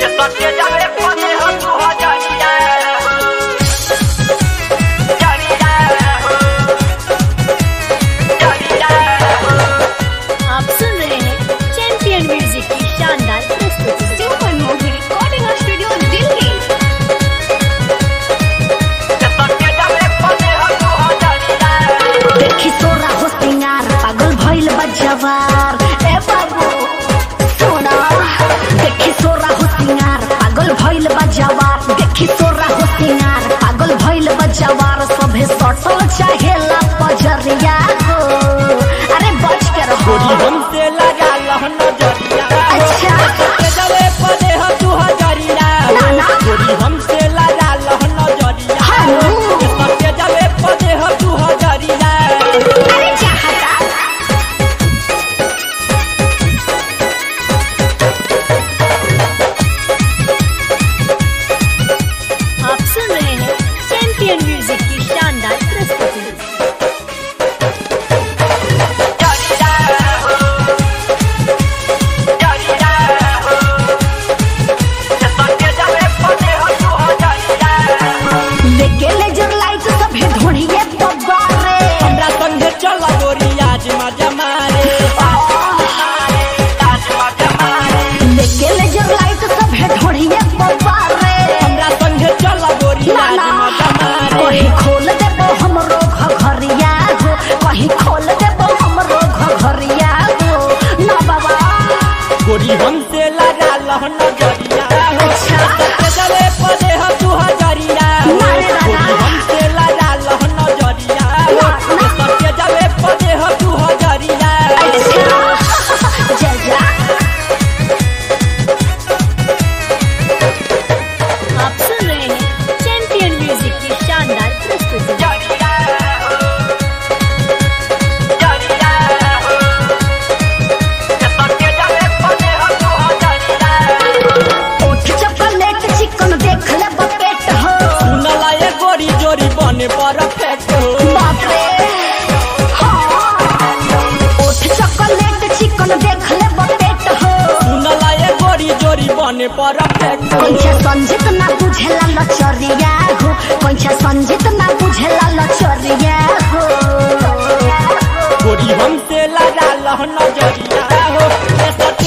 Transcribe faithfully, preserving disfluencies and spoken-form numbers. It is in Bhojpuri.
जवार ए बाबू सोना देखी सोरा हो सिंगार पागल भइल बा जवार देखी सोरा हो सिंगार पागल भइल बा जवार सभे सटल चाहेला पजरिया हो अरे बच के रहो हमसे लगा लह नजरिया अच्छा जले पदे ह तू हजरिया गोरी हमसे लगा लह नजरिया सत्य जले पदे ह तू हजरिया अरे चाहता हमसे लगा लह नजरिया जले पदे ह तू हजरिया हमसे लगा लह नजरिया सत्य जले पदे ह तू हजरिया आप सुन रहे हैं चैंपियन म्यूजिक की शानदार प्रस्तुति। परफेक्ट हो बाप रे ओठ चॉकलेट चिकन देख ले बपेट हो सुनला ये गोरी जोरी बने परफेक्ट हो कोइछा संजित ना बुझेला लचरिया हो कोइछा संजित ना बुझेला लचरिया हो गोरी हमसे लगा लह नजरिया हो